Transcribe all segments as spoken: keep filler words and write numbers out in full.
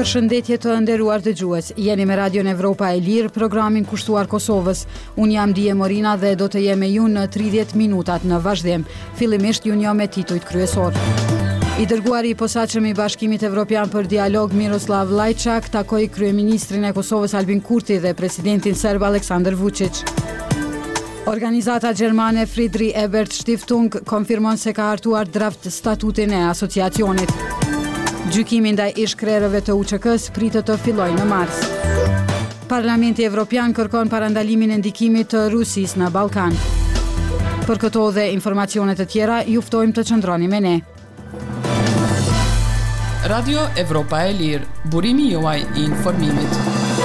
Përshëndetje të nderuar dëgjues. Jeni me Radion Evropa e Lirë, programin kushtuar Kosovës. Unë jam Dije Morina dhe do të jem me ju në tridhjetë minutat në vazhdim. Fillimisht ju njoh me titujt kryesor. I dërguari i posaçëm i Bashkimit Evropian për dialog Miroslav Lajçak takoi kryeministrin e Kosovës Albin Kurti dhe presidentin serb Aleksandar Vučić. Organizata gjermane Friedrich Ebert Stiftung konfirmon se ka hartuar draft statutin e asociacionit. Gjykimi ndaj ish-krerëve të U Q K-s pritet të fillojë në mars. Parlamenti Evropian kërkon parandalimin e ndikimit të Rusisë në Ballkan. Për këto dhe informacione të tjera, ju ftojmë të qëndroni me ne. Radio Evropa e Lirë, burimi juaj i informimit.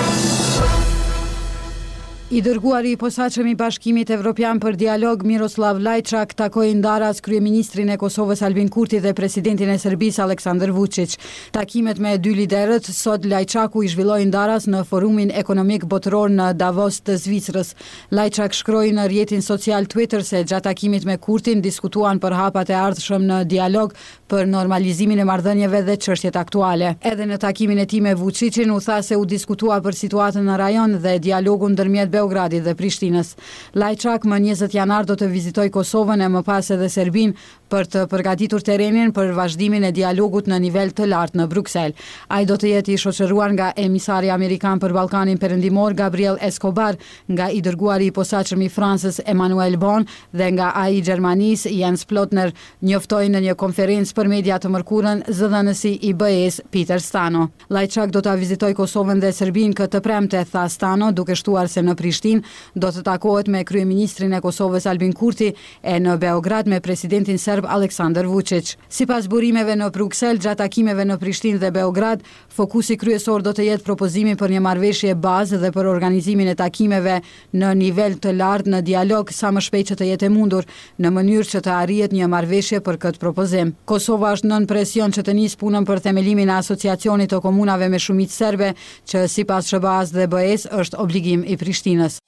I dërguari i posaçëm i Bashkimit Evropian për dialog Miroslav Lajçak takoi ndaras kryeministrin e Kosovës Albin Kurti dhe presidentin e Serbisë Aleksandar Vučić. Takimet me dy liderët sot Lajçaku i zhvilloi ndaras në Forumin Ekonomik Botëror në Davos të Zvicrës. Lajçak shkroi në rrjetin social Twitter se gjatë takimit me Kurtin diskutuan për hapat e ardhshëm në dialog për normalizimin e marrëdhënieve dhe çështjet aktuale. Edhe në takimin e tij me Vučićin u tha se u diskutua për situatën në rajon dhe dialogun ndërmjet Beogradit dhe Prishtinës. Lajçak më njëzet janar do të vizitoj Kosovën e më pas edhe Serbinë për të përgatitur terrenin për vazhdimin e dialogut në nivel të lartë në Bruksel. Ai do të jetë i shoqëruar nga emisari amerikan për Ballkanin Perëndimor Gabriel Escobar, nga i dërguari i posaçëm i Francës Emmanuel Bon dhe nga ai i Gjermanisë Jens Plotner, njoftoi në një konferencë për media të mërkurën zëdhënësi i B E-s Peter Stano. Lajçak do ta vizitoj Kosovën dhe Serbinë këtë premte, tha Stano, duke shtuar se në Prishtinë do të takohet me kryeministrin e Kosovës Albin Kurti e në Beograd me presidentin serb Aleksandar Vučić. Sipas burimeve në Bruksel, gjatë takimeve në Prishtinë dhe Beograd, fokusi kryesor do të jetë propozimi për një marrëveshje bazë dhe për organizimin e takimeve në nivel të lartë në dialog sa më shpejt që të jetë e mundur, në mënyrë që të arrihet një marrëveshje për këtë propozim. Kosova është nën presion që të nisë punën për themelimin e asociacionit të komunave me shumicë serbe, që sipas S B A-s dhe B E-s është obligim i Prishtinës.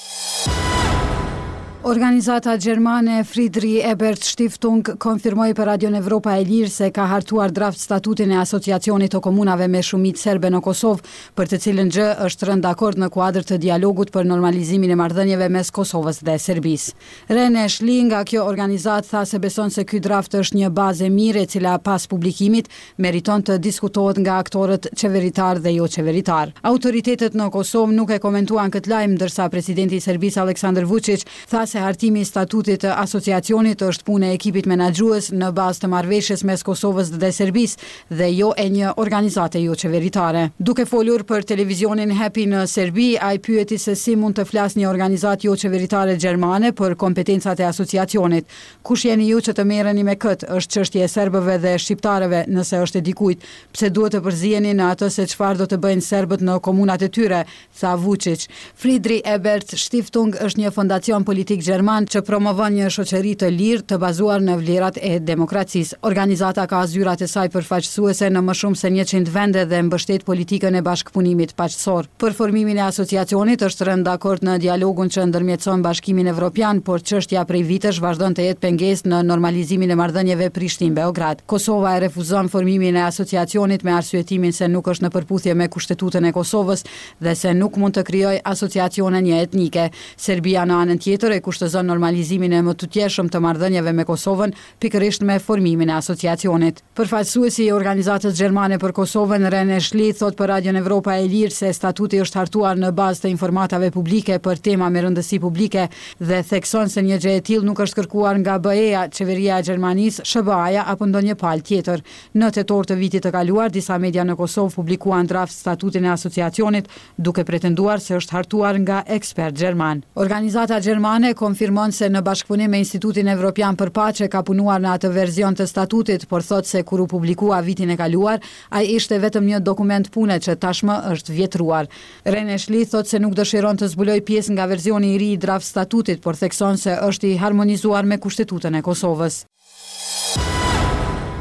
Organizata gjermane Friedrich Ebert Stiftung konfirmoi për Radion Evropa e Lirë se ka hartuar draft statutin e asociacionit të komunave me shumicë serbe në Kosovë, për të cilën gjë është rënë dakord në kuadër të dialogut për normalizimin e marrëdhënieve mes Kosovës dhe Serbisë. Rene Shli nga kjo organizatë tha se beson se ky draft është një bazë e mirë e cila pas publikimit meriton të diskutohet nga aktorët qeveritar dhe jo qeveritar. Autoritetet në Kosovë nuk e komentuan këtë lajm, ndërsa presidenti i Serbisë Aleksandar Vučić tha se hartimi i statutit të asociacionit është punë e ekipit menaxhues në bazë të marrëveshjes mes Kosovës dhe Serbisë dhe jo e një organizate jo qeveritare. Duke folur për televizionin Happy në Serbi, ai pyeti se si mund të flasë një organizatë jo qeveritare gjermane për kompetencat e asociacionit. Kush jeni ju që të merreni me këtë? Është çështje e serbëve dhe shqiptarëve, nëse është e dikujt. Pse duhet të përziheni në atë se çfarë do të bëjnë serbët në komunat e tyre, tha Vučić. Friedrich Ebert Stiftung është një fondacion politik gjerman që promovon një shoqëri të lirë të bazuar në vlerat e demokracisë. Organizata ka zyrat e saj përfaqësuese në më shumë se njëqind vende dhe mbështet politikën e bashkëpunimit paqësor. Për formimin e asociacionit është rënë dakord në dialogun që ndërmjetëson Bashkimin Evropian, por çështja prej vitesh vazhdon të jetë pengesë në normalizimin e marrëdhënieve Prishtinë-Beograd. Kosova e refuzon formimin e asociacionit me arsyetimin se nuk është në përputhje me Kushtetutën e Kosovës dhe se nuk mund të krijojë asociacione një etnike. Serbia në anën tjetër e kushtozon normalizimin e më tutjetshëm të marrëdhënieve me Kosovën, pikërisht me formimin e asociacionit. Përfaqësuesi i organizatës gjermane për Kosovën, Rene Shli, thot për Radion Evropa e Lirë se statuti është hartuar në bazë të informatave publike për tema me rëndësi publike dhe thekson se një gjë e tillë nuk është kërkuar nga B E-ja, qeveria e Gjermanisë, S B A-ja apo ndonjë palë tjetër. Në tetor të vitit të kaluar, disa media në Kosovë publikuan draft statutin e asociacionit, duke pretenduar se është hartuar nga ekspert gjerman. Organizata gjermane konfirmon se në bashkëpunim me Institutin Evropian për Paqe ka punuar në atë verzion të statutit, por thot se kur u publikua vitin e kaluar, ai ishte vetëm një dokument pune që tashmë është vjetruar. Rene Shli thot se nuk dëshiron të zbuloj pjesë nga verzioni i ri i draft statutit, por thekson se është i harmonizuar me Kushtetutën e Kosovës.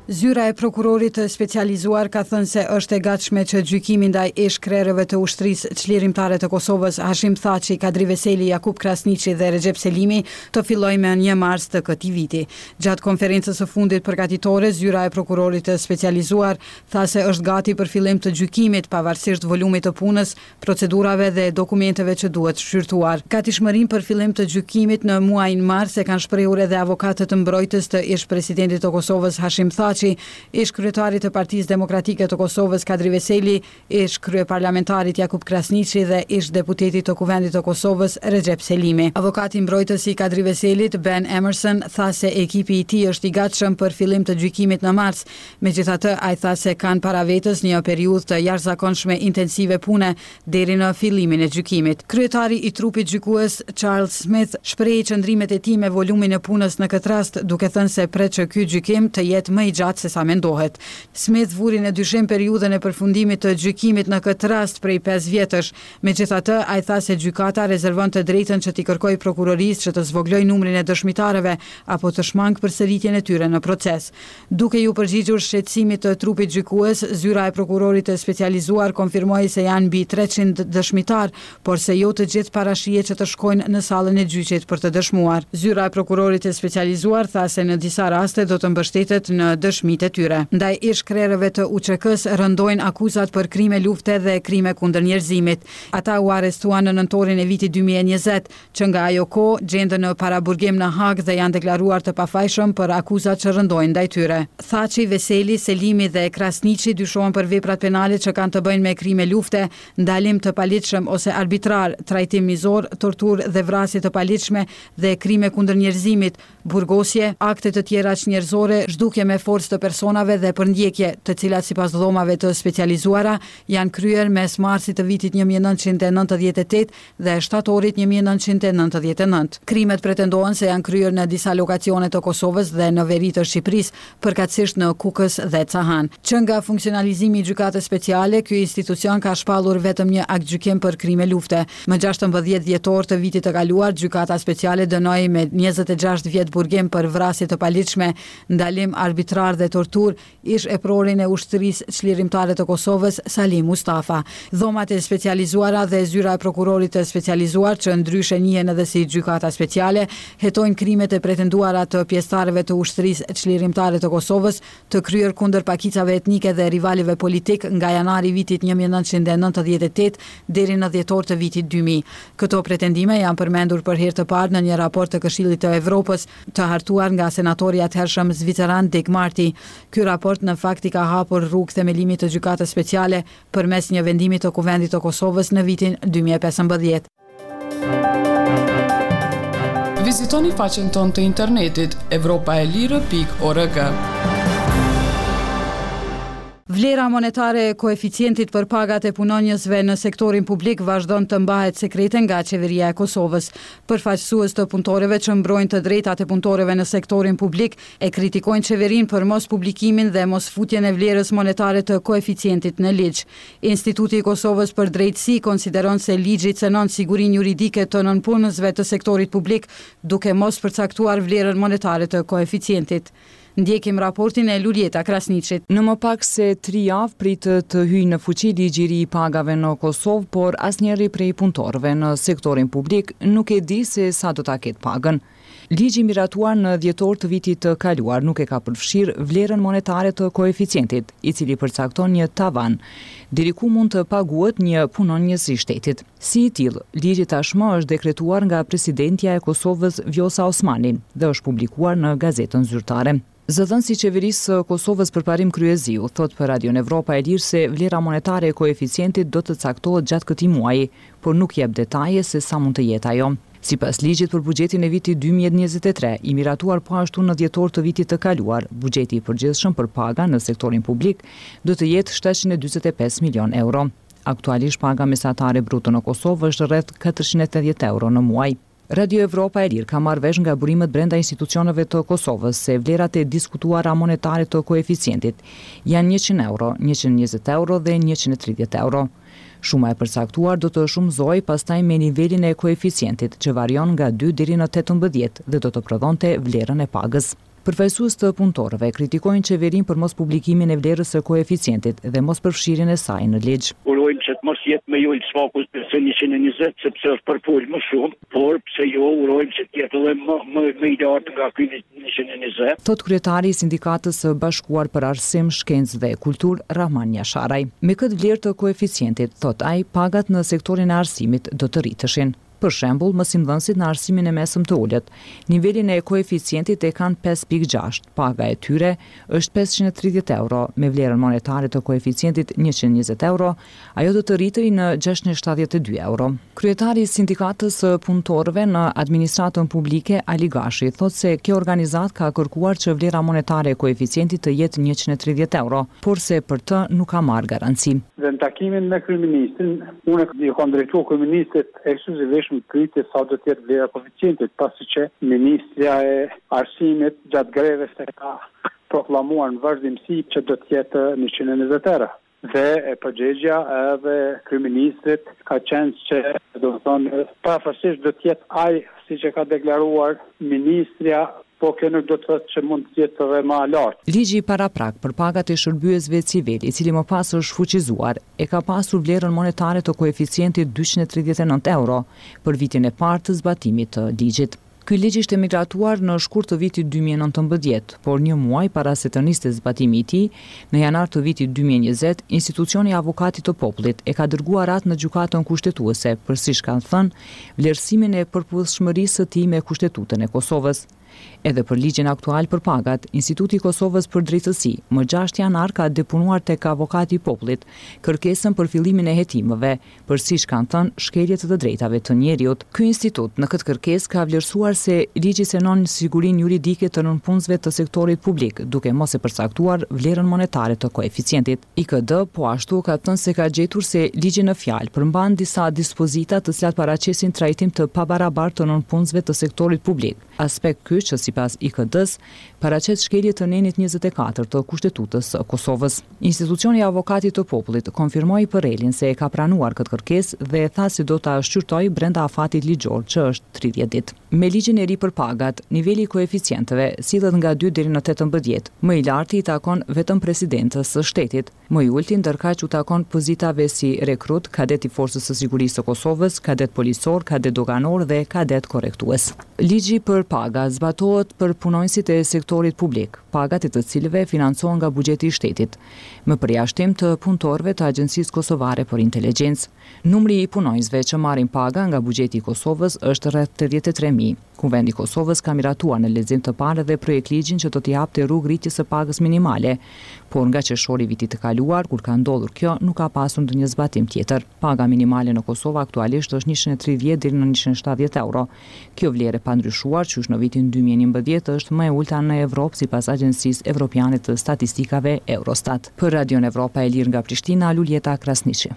Zyra e prokurorit të specializuar ka thënë se është e gatshme që gjykimi ndaj ish-krerëve të ushtrisë çlirimtare të Kosovës Hashim Thaçi, Kadri Veseli, Jakub Krasniqi dhe Recep Selimi të fillojë me një mars të këtij viti. Gjatë konferencës së fundit përgatitore, zyra e prokurorit të specializuar tha se është gati për fillim të gjykimit pavarësisht volumit të punës, procedurave dhe dokumenteve që duhet shqyrtuar. Gatishmërinë për fillim të gjykimit në muajin mars e kanë shprehur edhe avokatët të mbrojtës të ish-presidentit të Kosovës Hashim Thaçi, ish kryetarit të Partisë Demokratike të Kosovës Kadri Veseli, ish kryeparlamentarit Jakub Krasniqi dhe ish deputetit të Kuvendit të Kosovës Recep Selimi. Avokati mbrojtës i Kadri Veselit, Ben Emerson, tha se ekipi i tij është i gatshëm për fillim të gjykimit në mars. Megjithatë, ai tha se kanë para vetës një periudhë të jashtëzakonshme intensive pune deri në fillimin e gjykimit. Kryetari i trupit gjykues Charles Smith shprehi qëndrimet e tij me volumin e punës në këtë rast, duke thënë se pret që ky gjykim të jetë më i gjatë se sa mendohet. Smith vuri në dyshim periudhën e përfundimit të gjykimit në këtë rast prej pesë vjetësh. Megjithatë, ai tha se gjykata rezervon të drejtën që t'i kërkojë prokurorisë që të zvogëlojë numrin e dëshmitarëve apo të shmangë përsëritjen e tyre në proces. Duke ju përgjigjur shqetësimit të trupit gjykues, zyra e prokurorit të specializuar konfirmoi se janë mbi treqind dëshmitar, por se jo të gjithë parashihet që të shkojnë në sallën e gjyqit për të dëshmuar. Zyra e prokurorit të specializuar tha se në disa raste do të mbështetet në dëshmitë e tyre. Ndaj ish-krerëve të U Q K-s rëndojnë akuzat për krime lufte dhe krime kundër njerëzimit. Ata u arrestuan në nëntorin e vitit dy mijë e njëzet, që nga ajo kohë gjenden në paraburgim në Hag dhe janë deklaruar të pafajshëm për akuzat që rëndojnë ndaj tyre. Thaçi, Veseli, Selimi dhe Krasniqi dyshohen për veprat penale që kanë të bëjnë me krime lufte, ndalim të paligjshëm ose arbitrar, trajtim mizor, torturë dhe vrasje të paligjshme dhe krime kundër njerëzimit, burgosje, akte të tjera njerëzore, zhdukje me forcë të personave dhe përndjekje, të cilat sipas dhomave të specializuara janë kryer mes marsit të vitit një mijë e nëntëqind e nëntëdhjetë e tetë dhe shtatorit një mijë e nëntëqind e nëntëdhjetë e nëntë. Krimet pretendohen se janë kryer në disa lokacione të Kosovës dhe në veri të Shqipërisë, përkatësisht në Kukës dhe Cahan. Që nga funksionalizimi i gjykatës speciale, ky institucion ka shpallur vetëm një akt gjykim për krime lufte. Më gjashtëmbëdhjetë dhjetor të vitit të kaluar, gjykata speciale dënoi me njëzet e gjashtë vjet burgim për vrasje të paligjshme, ndalim arbitrar dhe tortur ish e prorin e ushtrisë çlirimtare të Kosovës Salim Mustafa. Dhomat e specializuara dhe zyra e prokurorit të specializuar, që ndryshe njihen edhe si gjykata speciale, hetojnë krimet e pretenduara të pjesëtarëve të ushtrisë çlirimtare të Kosovës të kryer kundër pakicave etnike dhe rivalive politik nga janari i vitit një mijë e nëntëqind e nëntëdhjetë e tetë deri në dhjetor të vitit dy mijë. Këto pretendime janë përmendur për herë të parë në një raport të Këshillit të Evropës të hartuar nga senatori atëhershëm zviceran Dick Marty. Ky raport në fakt i ka hapur rrugë themelimit të gjykatës speciale përmes një vendimi të Kuvendit të Kosovës në vitin dy mijë e pesëmbëdhjetë. Vizitoni faqen tonë të internetit evropaelire pikë org. Vlera monetare e koeficientit për pagat e punonjësve në sektorin publik vazhdon të mbahet sekrete nga qeveria e Kosovës. Përfaqësues të punëtorëve që mbrojnë të drejtat e punëtorëve në sektorin publik e kritikojnë qeverinë për mos publikimin dhe mos futjen e vlerës monetare të koeficientit në ligj. Instituti i Kosovës për Drejtësi konsideron se ligji cënon sigurinë juridike të nënpunësve të sektorit publik, duke mos përcaktuar vlerën monetare të koeficientit. Ndjekim raportin e Luljeta Krasniqit. Në më pak se tri javë pritet të hyjë në fuqi ligji i ri i pagave në Kosovë, por asnjëri prej punëtorëve në sektorin publik nuk e di se sa do ta ketë pagën. Ligji miratuar në dhjetor të vitit të kaluar nuk e ka përfshirë vlerën monetare të koeficientit, i cili përcakton një tavan, deri ku mund të paguhet një punonjës i shtetit. Si i tillë, ligji tashmë është dekretuar nga presidentja e Kosovës Vjosa Osmani dhe është publikuar në gazetën zyrtare. Zëdhënësi i qeverisë së Kosovës Përparim Kryeziu thot për Radion Evropa e Lirë se vlera monetare e koeficientit do të caktohet gjatë këtij muaji, por nuk jep detaje se sa mund të jetë ajo. Sipas ligjit për buxhetin e vitit dy mijë e njëzet e tre, i miratuar po ashtu në dhjetor të vitit të kaluar, buxheti i përgjithshëm për paga në sektorin publik do të jetë shtatëqind e dyzet e pesë milion euro. Aktualisht paga mesatare bruto në Kosovë është rreth katërqind e tetëdhjetë euro në muaj. Radio Evropa e Lirë ka marrë vesh nga burimet brenda institucioneve të Kosovës se vlerat e diskutuara monetare të koeficientit janë njëqind euro, njëqind e njëzet euro dhe njëqind e tridhjetë euro. Shuma e përcaktuar do të shumëzoj pastaj me nivelin e koeficientit që varion nga dy deri në tetëmbëdhjetë dhe do të prodhonte vlerën e pagës. Përfaqësues të punëtorëve kritikojnë qeverinë për mos publikimin e vlerës së koeficientit dhe mos përfshirjen e saj në ligj. Urojmë që të mos jetë me ulë sfakus se njëqind e njëzet, sepse është përpol më shumë, por pse jo urojmë që të jetë edhe më më më i lartë nga ky njëqind e njëzet. Thot kryetari i Sindikatës së Bashkuar për Arsim, Shkencë dhe Kulturë, Rahman Jasharaj. Me këtë vlerë të koeficientit, thot ai, pagat në sektorin e arsimit do të rriteshin. Për shembull, mësimdhënësit në arsimin e mesëm të ulët, nivelin e koeficientit e kanë pesë pikë gjashtë, paga e tyre është pesëqind e tridhjetë euro, me vlerën monetare të koeficientit njëqind e njëzet euro, ajo do të rritej në gjashtëqind e shtatëdhjetë e dy euro. Kryetari i Sindikatës së Punëtorëve në Administratën Publike, Ali Gashi, thotë se kjo organizatë ka kërkuar që vlera monetare e koeficientit të jetë njëqind e tridhjetë euro, por se për të nuk ka marrë garanci. Dhe në takimin me kryeministrin, unë i kam drejtuar kryeministrit ekskluzivisht në pyetje sa do të jetë vlera koeficientit, pasi që Ministria e Arsimit gjatë greves e ka proklamuar në vazhdimsi që do të jetë njëqind e njëzet euro. Dhe e përgjigja edhe kryeministrit ka qenë që do të thonë pavarësisht do të jetë ai siç e ka deklaruar Ministria, po kjo nuk do të thotë që mund të jetë edhe më lartë. Ligji paraprak për pagat e shërbyesve civil, i cili më pas është fuqizuar, e ka pasur vlerën monetare të koeficientit dyqind e tridhjetë e nëntë euro për vitin e parë të zbatimit të ligjit. Ky ligj ishte migratuar në shkurt të vitit dy mijë e nëntëmbëdhjetë, por një muaj para se të niste zbatimi i tij, në janar të vitit dy mijë e njëzet, institucioni i Avokatit të Popullit e ka dërguar atë në gjykatën kushtetuese për, siç kanë thënë, vlerësimin e përputhshmërisë së tij me Kushtetutën e Kosovës. Edhe për ligjin aktual për pagat, Instituti i Kosovës për Drejtësi, më gjashtë janar ka depunuar tek Avokati i Popullit kërkesën për fillimin e hetimeve, për siç kanë thënë shkeljet të drejtave të njeriut. Ky institut në këtë kërkesë ka vlerësuar se ligji senon sigurinë juridike të nënpunësve të sektorit publik, duke mos e përcaktuar vlerën monetare të koeficientit. I K D po ashtu ka thënë se ka gjetur se ligji në fjalë përmban disa dispozita të cilat paraqesin trajtim të pabarabartë të nënpunësve të sektorit publik. Aspekt ky që sipas I K D-s paraqet shkelje të nenit njëzet e katër të Kushtetutës së Kosovës. Institucioni i Avokatit të Popullit konfirmoi për Relin se e ka pranuar këtë kërkesë dhe e tha se do ta shqyrtojë brenda afatit ligjor që është tridhjetë ditë. Me ligjin e ri për pagat, niveli i koeficienteve sillet nga dy deri në tetëmbëdhjetë. Më i larti i takon vetëm presidentës së shtetit, më i ulti ndërkaq u takon pozitave si rekrut, kadet i Forcës së Sigurisë së Kosovës, kadet policor, kadet doganor dhe kadet korrektues. Ligji për paga zbatohet për punonjësit e sektorit publik, pagat e të cilëve financohen nga buxheti i shtetit, me përjashtim të punëtorëve të Agjencisë Kosovare për Inteligjencë. Numri i punonjësve që marrin paga nga buxheti i Kosovës është rreth tetëdhjetë e tre mijë. Kuvendi i Kosovës ka miratuar në lexim të parë edhe projekt ligjin që do t'i japte rrugë rritjes së pagës minimale, por nga qershori i vitit të kaluar, kur ka ndodhur kjo, nuk ka pasur ndonjë zbatim tjetër. Paga minimale në Kosovë aktualisht është njëqind e tridhjetë deri në njëqind e shtatëdhjetë euro. Kjo vlerë e pandryshuar, që në vitin dy mijë e njëmbëdhjetë është më e ulta në Evropë sipas Agjencisë Evropiane të Statistikave Eurostat. Për Radion Evropa e Lirë nga Prishtina, Luljeta Krasniqi.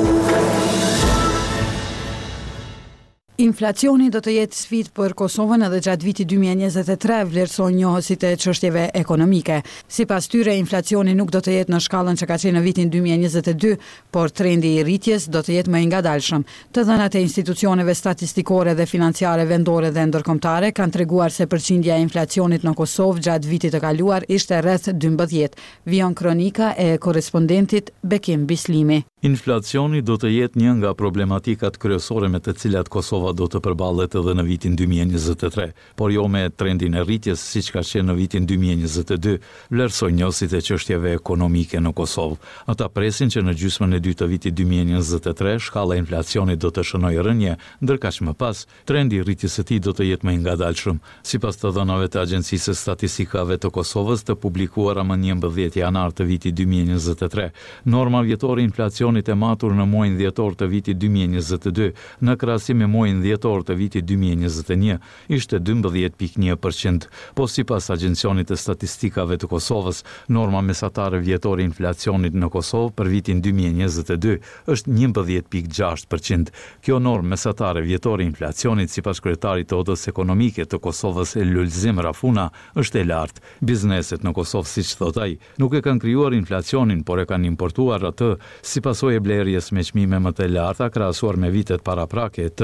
Inflacioni do të jetë sfidë për Kosovën edhe gjatë vitit dy mijë e njëzet e tre, vlerëson njohësit e çështjeve ekonomike. Sipas tyre, inflacioni nuk do të jetë në shkallën që ka qenë në vitin dy mijë e njëzet e dy, por trendi i rritjes do të jetë më i ngadalshëm. Të dhënat e institucioneve statistikore dhe financiare vendore dhe ndërkombëtare kanë treguar se përqindja e inflacionit në Kosovë gjatë vitit të kaluar ishte rreth dymbëdhjetë. Vijon kronika e korrespondentit Bekim Bislimi. Inflacioni do të jetë një nga problematikat kryesore me të cilat Kosova do të përballet edhe në vitin dy mijë e njëzet e tre, por jo me trendin e rritjes siç ka qenë në vitin dy mijë e njëzet e dy, vlerësojnë njohësit e çështjeve ekonomike në Kosovë. Ata presin që në gjysmën e dytë të vitit dy mijë e njëzet e tre shkalla e inflacionit do të shënojë rënje, ndërkaq më pas trendi i rritjes së tij do të jetë më i ngadalshëm. Sipas të dhënave të Agjencisë së Statistikave të Kosovës të publikuara më njëmbëdhjetë janar të vitit dy mijë e njëzet e tre, norma vjetore e inflacionit e matur në muajin dhjetor të vitit dy mijë e njëzet e dy në krahasim me muajin dhjetor të vitit dy mijë e njëzet e një ishte dymbëdhjetë pikë një përqind, po sipas Agjencionit të Statistikave të Kosovës, norma mesatare vjetore e inflacionit në Kosovë për vitin dy mijë e njëzet e dy është njëmbëdhjetë pikë gjashtë përqind. Kjo normë mesatare vjetore e inflacionit sipas kryetarit të Odës Ekonomike të Kosovës Lulzim Rafuna është e lartë. Bizneset në Kosovë, siç thot ai, nuk e kanë krijuar inflacionin, por e kanë importuar atë si pasojë e blerjes me çmime më të larta krahasuar me vitet paraprake të prodhimit.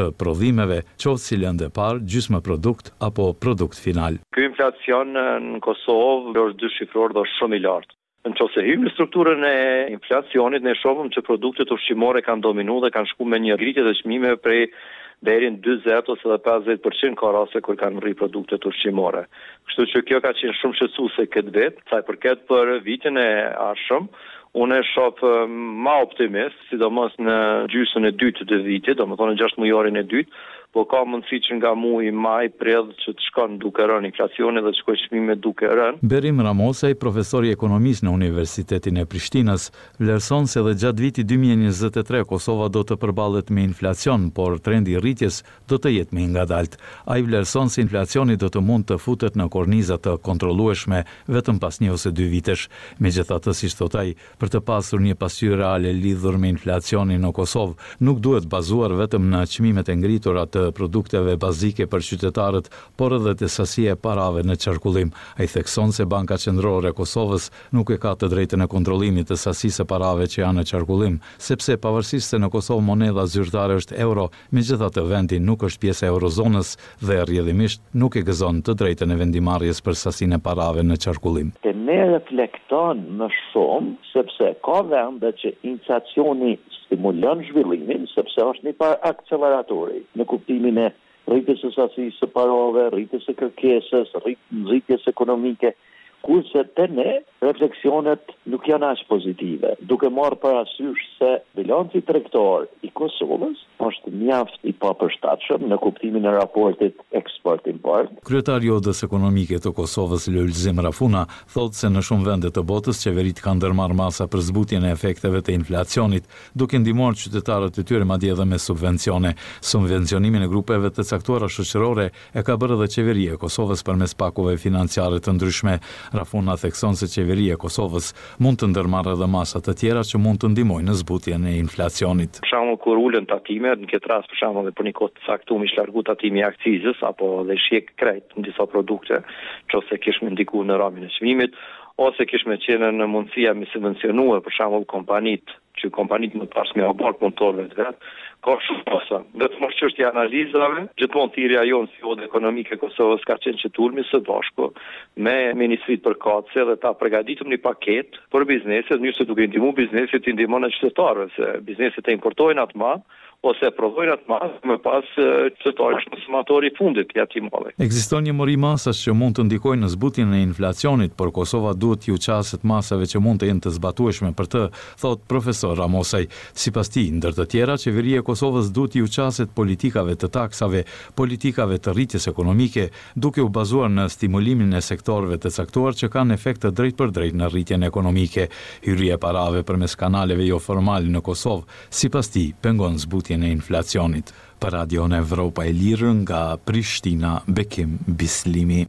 shpëllimeve, qoftë si lëndë e parë, gjysmë produkt apo produkt final. Ky inflacion në Kosovë është dyshifror dhe është shumë i lartë. Në qoftë se hym në strukturën e inflacionit, ne shohim që produktet ushqimore kanë dominuar dhe kanë shkuar me një ngritje të çmimeve prej deri në dyzet ose edhe pesëdhjetë përqind ka raste kur kanë rri produktet ushqimore. Kështu që kjo ka qenë shumë shqetësuese këtë vit, sa i përket për vitin e ardhshëm. Unë e shoh më optimist, sidomos në gjysmën e dytë të vitit, domethënë në gjashtë mujorin e dytë, po ka mundësi që nga muaji maj prill që të shkon duke rënë inflacioni dhe të shkojë çmimet duke rënë. Berim Ramosaj, profesor i ekonomisë në Universitetin e Prishtinës, vlerëson se edhe gjatë vitit dy mijë e njëzet e tre Kosova do të përballet me inflacion, por trendi i rritjes do të jetë më i ngadalt. Ai vlerëson se inflacioni do të mund të futet në korniza të kontrollueshme vetëm pas një ose dy vitesh. Megjithatë, siç thot ai, për të pasur një pasqyrë reale lidhur me inflacionin në Kosovë, nuk duhet bazuar vetëm në çmimet e ngritura të produkteve bazike për qytetarët, por edhe të sasia e parave në qarkullim. Ai thekson se Banka Qendrore e Kosovës nuk e ka të drejtën e kontrollimit të sasisë së parave që janë në qarkullim, sepse pavarësisht se në Kosovë monedha zyrtare është euro, megjithatë vendi nuk është pjesë e eurozonës dhe rrjedhimisht nuk e gëzon të drejtën e vendimarrjes për sasinë e parave në qarkullim. Ne reflekton më shumë sepse ka vende që inflacioni stimulon zhvillimin, sepse është një par akceleratori në kuptimin e rritjes së sasisë së parave, rritjes së kërkesës, rritjes ekonomike, kurse te ne refleksionet nuk janë as pozitive, duke marrë parasysh se bilanci tregtar i Kosovës është mjaft i papërshtatshëm në kuptimin e raportit eksport-import. Kryetari i Odës Ekonomike të Kosovës, Lulzim Rafuna, thotë se në shumë vende të botës qeveritë kanë ndërmarrë masa për zbutjen e efekteve të inflacionit, duke ndihmuar qytetarët e tyre madje edhe me subvencione. Subvencionimin e grupeve të caktuara shoqërore e ka bërë edhe qeveria e Kosovës përmes pakove financiare të ndryshme. Rafuna thekson se qeveria e Kosovës mund të ndërmarrë edhe masa të tjera që mund të ndihmojnë në zbutjen e inflacionit. Për shembull, kur ulën tatimet, në këtë rast për shembull dhe për një kohë të caktuar ish largu tatimi i akcizës apo dhe shjek krejt në disa produkte, nëse kishme ndikuar në ramin e çmimit, ose kishme qenë në mundësia me subvencionuar për shembull kompanitë, që kompanitë më pas me abort motorëve të vet, ka shumë posa. Vetëm është çështja e analizave, gjithmonë thirrja jonë si Odë Ekonomike e Kosovës ka qenë që të ulmi së bashku me Ministritë përkatëse dhe ta përgatitëm një paketë për bizneset, njëse duke ndihmuar bizneset të ndihmon qytetarëve, se bizneset e importojnë atë madh ose prodhojnë atë madh, më pas qytetari është konsumatori i fundit i atij malli. Ekziston një mori masash që mund të ndikojnë në zbutjen e inflacionit, por Kosova duhet t'ju qaset masave që mund të jenë të zbatueshme për të, thot profesor Ramosaj. Sipas tij, ndër të tjera, qeveria e Kosovës duhet t'ju qaset politikave të taksave, politikave të rritjes ekonomike, duke u bazuar në stimulimin e sektorëve të caktuar që kanë efekt të drejt për drejt në rritjen ekonomike. Hyrja e parave përmes kanaleve jo formale në Kosovë, sipas tij, pengon zbutjen e inflacionit. Për Radion Evropa e Lirë nga Prishtina, Bekim Bislimi.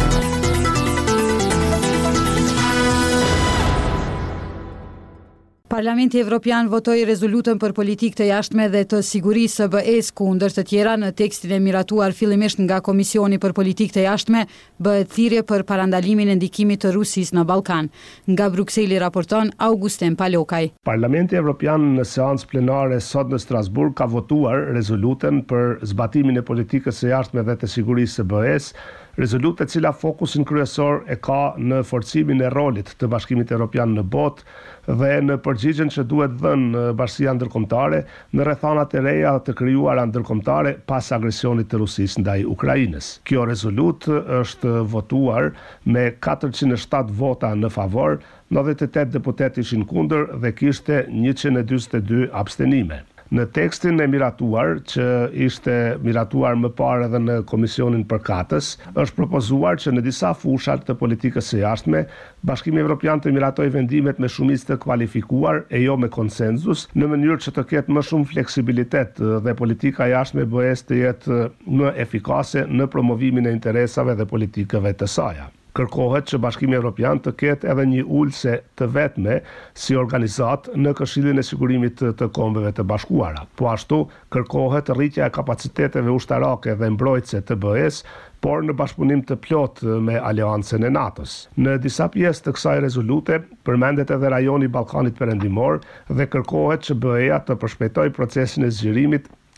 Parlamenti Evropian votoi rezolutën për politikë të jashtme dhe të sigurisë së B E-s, ku ndër të tjera në tekstin e miratuar fillimisht nga Komisioni për Politikë të Jashtme bëhet thirrje për parandalimin e ndikimit të Rusisë në Ballkan. Nga Brukseli raporton Augustin Palokaj. Parlamenti Evropian në seancë plenare sot në Strasburg ka votuar rezolutën për zbatimin e politikës së jashtme dhe të sigurisë së B E-s, rezolutë e cila fokusin kryesor e ka në forcimin e rolit të Bashkimit Evropian në botë dhe në përgjigjen që duhet dhënë bashkia ndërkombëtare në rrethanat e reja të krijuara ndërkombëtare pas agresionit të Rusisë ndaj Ukrainës. Kjo rezolutë është votuar me katërqind e shtatë vota në favor, nëntëdhjetë e tetë deputet ishin kundër dhe kishte njëqind e dyzet e dy abstenime. Në tekstin e miratuar, që ishte miratuar më parë edhe në Komisionin Përkatës, është propozuar që në disa fushat të politikës së jashtme, Bashkimi Evropian të miratoj vendimet me shumicë të kualifikuar e jo me konsenzus, në mënyrë që të ketë më shumë fleksibilitet dhe politika jashtme B E-s të jetë më efikase në promovimin e interesave dhe politikave të saj. Kërkohet që Bashkimi Evropian të ketë edhe një ulse të vetme si organizat në Këshillin e Sigurimit të Kombeve të Bashkuara. Po ashtu, kërkohet rritja e kapaciteteve ushtarake dhe mbrojtëse të B E-s, por në bashkëpunim të plot me aleancën e NATO-s. Në disa pjesë të kësaj rezolute, përmendet edhe rajoni Ballkanit Perëndimor dhe kërkohet që B E-ja të përshpejtojë procesin e zgjerimit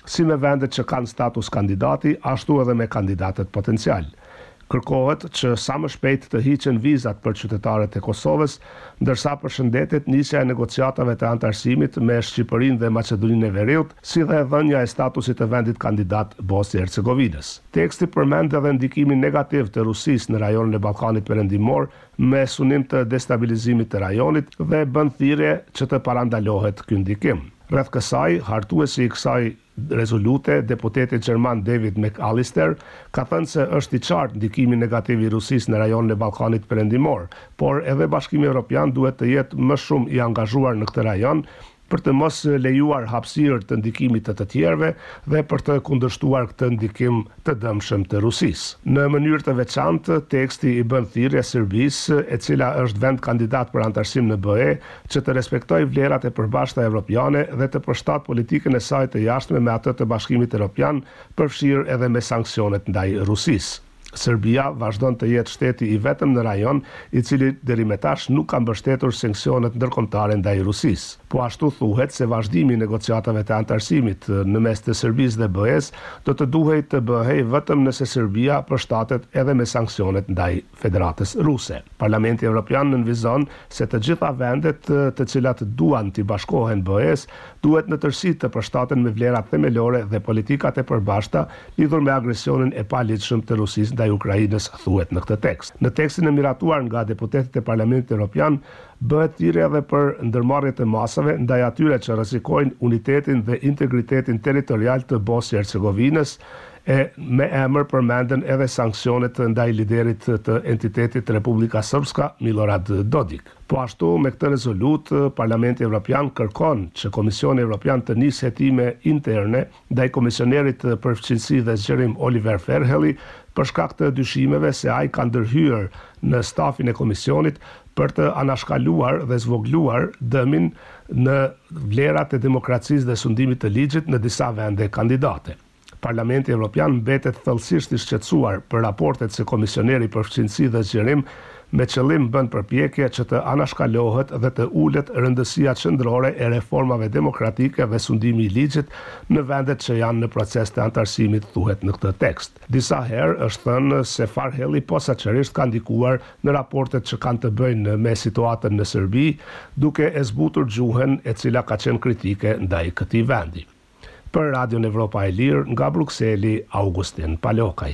si me vendet që kanë status kandidati, ashtu edhe me kandidatët potencial. Kërkohet që sa më shpejt të hiqen vizat për qytetarët e Kosovës, ndërsa përshëndetet nisja e negociatave të antarësimit me Shqipërinë dhe Maqedoninë e Veriut, si dhe dhënia e statusit të vendit kandidat Bosnjë e Hercegovinës. Teksti përmend edhe ndikimin negativ të Rusisë në rajonin e Ballkanit Perëndimor me synim të destabilizimit të rajonit dhe bën thirrje që të parandalohet ky ndikim. Rreth kësaj, hartuesi i kësaj rezolute, deputeti gjerman David McAllister, ka thënë se është i qartë ndikimi negativ i Rusisë në rajonin e Ballkanit Perëndimor, por edhe Bashkimi Evropian duhet të jetë më shumë i angazhuar në këtë rajon për të mos lejuar hapësirë të ndikimit të të tjerëve dhe për të kundërshtuar këtë ndikim të dëmshëm të Rusisë. Në mënyrë të veçantë, teksti i bën thirrje Serbisë, e cila është vend kandidat për antarësim në B E, që të respektojë vlerat e përbashkëta evropiane dhe të përshtat politikën e saj të jashtme me atë të Bashkimit Evropian, përfshirë edhe me sanksionet ndaj Rusisë. Serbia vazhdon të jetë shteti i vetëm në rajon i cili deri më tash nuk ka mbështetur sanksionet ndërkombëtare ndaj Rusisë. Po ashtu thuhet se vazhdimi i negociatave të antarësimit në mes të Serbisë dhe B E-s do të duhej të bëhej vetëm nëse Serbia përshtatet edhe me sanksionet ndaj Federatës Ruse. Parlamenti Evropian nënvizon se të gjitha vendet të cilat duan të bashkohen B E-s duhet në tërësi të përshtaten me vlerat themelore dhe politikat e përbashkëta lidhur me agresionin e paligjshëm të Rusisë ndaj Ukrainës, thuhet në këtë tekst. Në tekstin e miratuar nga deputetët e Parlamentit Evropian bëhet thirrje edhe për ndërmarrje të masave ndaj atyre që rrezikojnë unitetin dhe integritetin territorial të Bosnjë e Hercegovinës, e me emër përmenden edhe sanksionet ndaj liderit të entitetit Republika Srpska, Milorad Dodik. Po ashtu, me këtë rezolut, Parlamenti Evropian kërkon që Komisioni Evropian të nisë hetime interne ndaj komisionerit për fqinësi dhe zgjerim Oliver Ferhelli për shkak të dyshimeve se ai ka ndërhyer në stafin e komisionit për të anashkaluar dhe zvogluar dëmin në vlerat e demokracisë dhe sundimit të ligjit në disa vende kandidate. Parlamenti Evropian mbetet thellësisht i shqetësuar për raportet se komisioneri për fqinësi dhe zgjerim me qëllim bën përpjekje që të anashkalohet dhe të ulet rëndësia qendrore e reformave demokratike dhe sundimi i ligjit në vendet që janë në proces të antarësimit, thuhet në këtë tekst. Disa herë është thënë se Ferhelli posaçërisht ka ndikuar në raportet që kanë të bëjnë me situatën në Serbi, duke e zbutur gjuhën e cila ka qenë kritike ndaj këtij vendi. Për Radion Evropa e Lirë, nga Brukseli, Augustin Palokaj.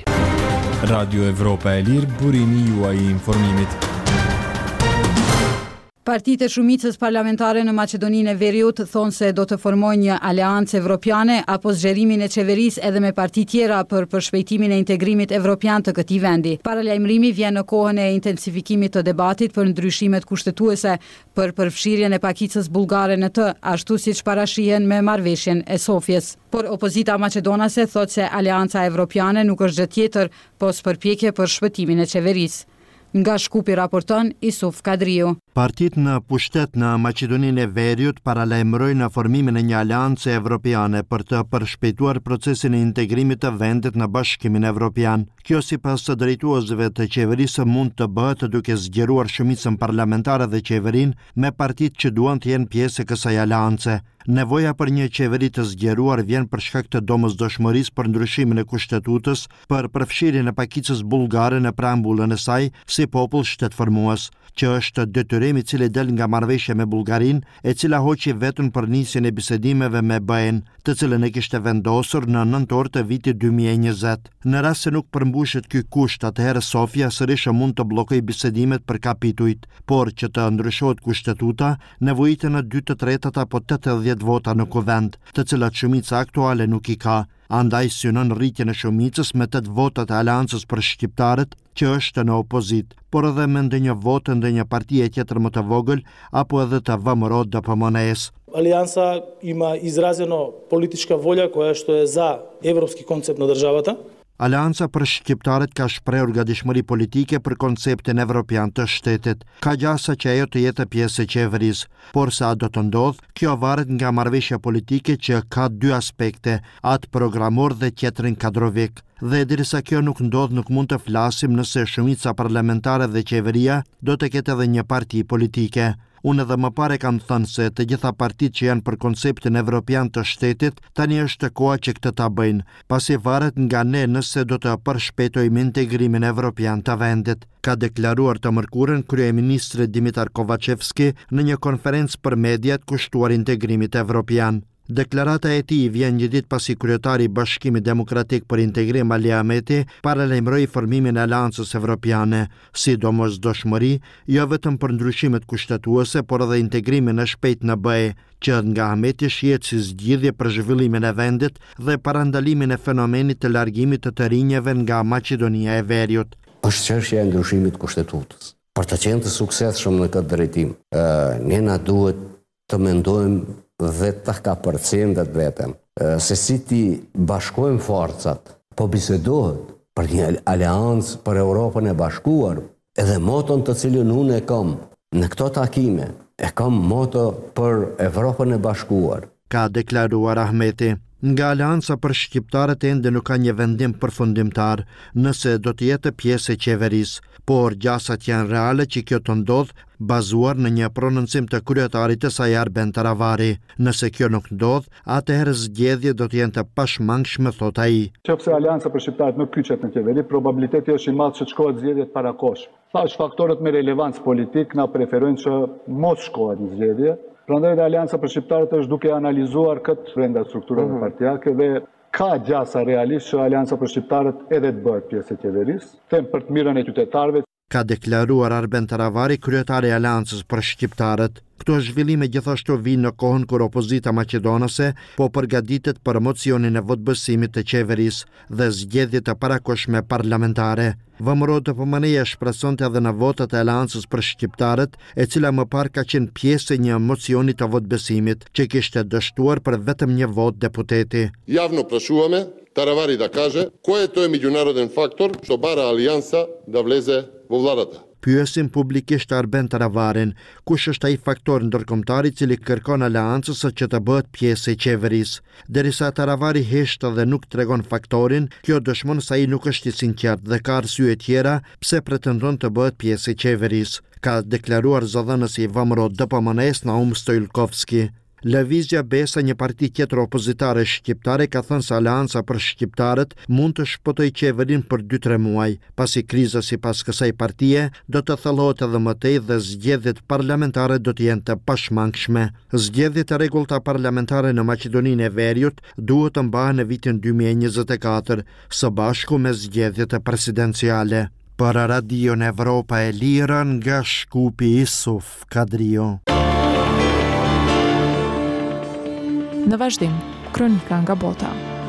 Radio Evropa e Lirë, burimi juaj i informimit. Partitë e shumicës parlamentare në Maqedoninë e Veriut thonë se do të formojnë një aleancë evropiane apo zgjerimin e qeverisë edhe me parti tjera për përshpejtimin e integrimit evropian të këtij vendi. Paralajmërimi vjen në kohën e intensifikimit të debatit për ndryshimet kushtetuese për përfshirjen e pakicës bullgare në të, ashtu siç parashihen me marrëveshjen e Sofjes. Por opozita maqedonase thotë se aleanca evropiane nuk është gjë tjetër, pos përpjekje për shpëtimin e qeverisë. Nga Shkupi raporton Isuf Kadriu. Partitë në pushtet në Maqedoninë e Veriut paralajmërojnë formimin e një aleance evropiane për të përshpejtuar procesin e integrimit të vendit në Bashkimin Evropian. Kjo sipas të drejtuesve të qeverisë mund të bëhet duke zgjeruar shumicën parlamentare dhe qeverinë me partitë që duan të jenë pjesë e kësaj aleance. Nevoja për një qeveri të zgjeruar vjen për shkak të domosdoshmërisë për ndryshimin e kushtetutës, për përfshirjen e pakicës bullgare në preambullën e saj si popull shtetformues, që është detyrim i cili del nga marrëveshja me Bullgarinë, e cila hoqi vetën për nisjen e bisedimeve me B E-n, të cilën e kishte vendosur në nëntor të vitit dy mijë e njëzet. Në rast se nuk përmbushet ky kusht, atëherë Sofia sërish mund të bllokojë bisedimet për kapitujt, por që të ndryshohet kushtetuta, nevojiten në dy të tretat apo tetëdhjetë vota në kuvend, të cilat shumica aktuale nuk i ka. Andaj synon rritjen e shumicës me tetë votat e aleancës për shqiptarët, që është në opozit, por edhe me ndonjë votë ndonjë partie tjetër më të vogël apo edhe të V M R O D P M N-s. Алијанса има изразено политичка волја која што е за европски концепт на државата. Aleanca për shqiptarët ka shprehur gatishmëri politike për konceptin evropian të shtetit. Ka gjasa që ajo të jetë pjesë e qeverisë, por sa do të ndodh, kjo varet nga marrëveshja politike që ka dy aspekte, atë programor dhe tjetrin kadrovik. Dhe derisa kjo nuk ndodh, nuk mund të flasim nëse shumica parlamentare dhe qeveria do të ketë edhe një parti politike. Unë edhe më pare kam thënë se të gjitha partitë që janë për konceptin evropian të shtetit, tani është koha që këtë ta bëjnë, pasi varet nga ne nëse do të përshpejtojmë integrimin evropian të vendit, ka deklaruar të mërkurën kryeministri Dimitar Kovacevski në një konferencë për mediat kushtuar integrimit evropian. Deklarata e tij vjen një ditë pasi kryetari i Bashkimit Demokratik për Integrim Ali Ahmeti paralajmëroi formimin e Aleancës Evropiane, sidomos dëshmëri jo vetëm për ndryshimet kushtetuese, por edhe integrimin e shpejt në B E, që nga Ahmeti shihet si zgjidhje për zhvillimin e vendit dhe parandalimin e fenomenit të largimit të të rinjeve nga Maqedonia e Veriut. Është çështja e ndryshimit kushtetutës. Për të qenë të suksesshëm në këtë drejtim, ne na duhet të mendojmë dhe të ka përcendet vetëm, se si ti bashkojmë forcat, po bisedohet për një aleancë për Europën e bashkuar, edhe moton të cilën unë e kam në këto takime, e kam moto për Europën e bashkuar. Ka deklaruar Ahmeti. Nga Aleanca për shqiptarët ende nuk ka një vendim përfundimtar nëse do të jetë pjesë e qeverisë, por gjasat janë reale që kjo të ndodh bazuar në një prononcim të kryetarit të saj Arben Taravari. Nëse kjo nuk ndodh, atëherë zgjedhjet do të jenë të pashmangshme, thot ai. Nëse Aleanca për shqiptarët nuk kyçet në qeveri, probabiliteti është i madh që të shkohet zgjedhjet parakosh. Thash faktorët me relevancë politik na preferojnë që mos shkohet në zgjedhje. Prandaj Aleanca për shqiptarët është duke analizuar këtë brenda strukturave partijake dhe ka gjasa realisht që Aleanca për shqiptarët edhe të bëhet pjesë e qeverisë, them për të mirën e qytetarëve. Ka deklaruar Arben Taravari, kryetari i Aleancës për shqiptarët. Këto zhvillime gjithashtu vinë në kohën kur opozita maqedonase po përgatitet për mocionin e votbësimit të qeverisë dhe zgjedhjet e parakoshme parlamentare. Vëmëro të Pëmëneja shpresonte edhe në votat e Aleancës për shqiptarët, e cila më parë ka qenë pjesë e një mocioni të votbesimit që kishte dështuar për vetëm një vot deputeti. Javno prashuame Taravari da kaže koje to je međunaroden faktor što bara alijansa da vleze vo vladata. Pyesim publikisht Arben Taravarin, kush është ai faktor ndërkombëtar i cili kërkon Aleancës që të bëhet pjesë e qeverisë. Derisa Taravari heshtë dhe nuk tregon faktorin, kjo dëshmon se ai nuk është i sinqert dhe ka arsye tjera pse pretendon të bëhet pjesë e qeverisë, ka deklaruar zëdhënësi i V M R O D P M N-s Naum Stojlkovski. Lëvizja Besa, një parti tjetër opozitare shqiptare, ka thënë se Aleanca për shqiptarët mund të shpëtojë qeverinë për dy tre muaj, pasi kriza sipas kësaj partie do të thellohet edhe më tej dhe zgjedhjet parlamentare do të jenë të pashmangshme. Zgjedhjet e rregullta parlamentare në Maqedoninë e Veriut duhet të mbahen në vitin dy mijë e njëzet e katër, së bashku me zgjedhjet e presidenciale. Për Radion Evropa e Lirë, nga Shkupi, Isuf Kadrio. Në vazhdim, kronika nga bota.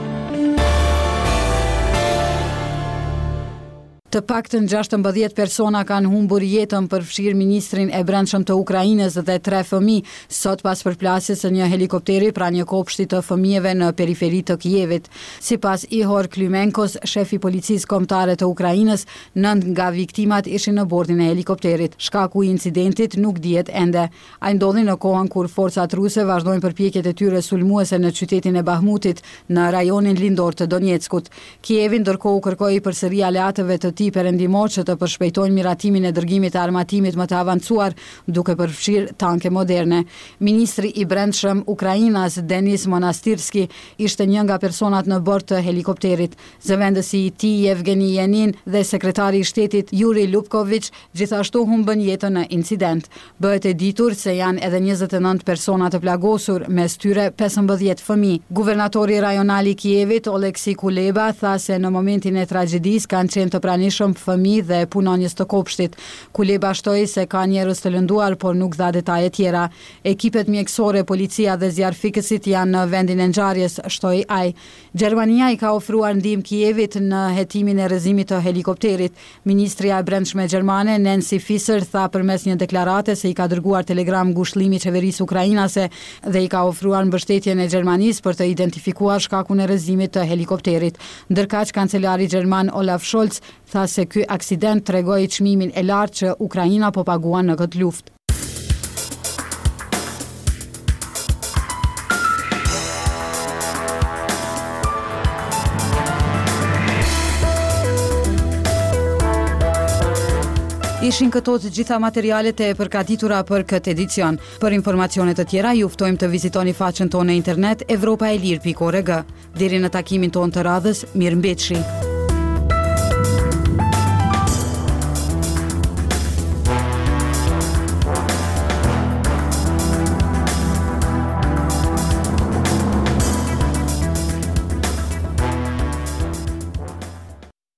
Të paktën gjashtëmbëdhjetë persona kanë humbur jetën, përfshirë ministrin e brendshëm të Ukrainës dhe tre fëmijë, sot pas përplasjes së një helikopteri pranë një kopshti të fëmijëve në periferi të Kijevit. Sipas Ihor Klymenkos, shefi policisë kombëtare të Ukrainës, nënt nga viktimat ishin në bordin e helikopterit. Shkaku i incidentit nuk dihet ende. Ai ndodhi në kohën kur forcat ruse vazhdojnë përpjekjet e tyre sulmuese në qytetin e Bahmutit, në rajonin lindor të Donetskut. Kijevi ndërkohë kërkoi përsëri aleatëve të tij perëndimor që të përshpejtojnë miratimin e dërgimit të armatimit më të avancuar, duke përfshirë tanke moderne. Ministri i brendshëm Ukrainas Denis Monastirski ishte një nga personat në bord të helikopterit. Zëvendësi i tij Yevgeni Yanin dhe sekretari i shtetit Yuri Lupkovic gjithashtu humbën jetën në incident. Bëhet e ditur se janë edhe njëzet e nëntë persona të plagosur, mes tyre pesëmbëdhjetë fëmijë. Guvernatori rajonal i Kijevit Oleksi Kuleba tha se në momentin e tragjedisë kanë qenë të pranishëm fëmijë dhe punonjës të kopshtit. Kuleba shtoi se ka njerëz të lënduar, por nuk dha detaje tjera. Ekipet mjekësore, policia dhe zjarrfikësit janë në vendin e ngjarjes, shtoi ai. Gjermania i ka ofruar ndihmë Kijevit në hetimin e rrëzimit të helikopterit. Ministria e brendshme gjermane Nancy Faeser tha përmes një deklarate se i ka dërguar telegram ngushëllimi qeverisë ukrainase dhe i ka ofruar mbështetjen e Gjermanisë për të identifikuar shkakun e rrëzimit të helikopterit. Ndërkaq kancelari gjerman Olaf Scholz tha se ky aksident tregoi çmimin e lartë që Ukraina po paguan në këtë luftë. Ishin këto të gjitha materialet e përgatitura për këtë edicion. Për informacione të tjera, ju ftojmë të vizitoni faqen tonë në internet evropaelir pikë org. Deri në takimin tonë të radhës, mirëmbëjtje.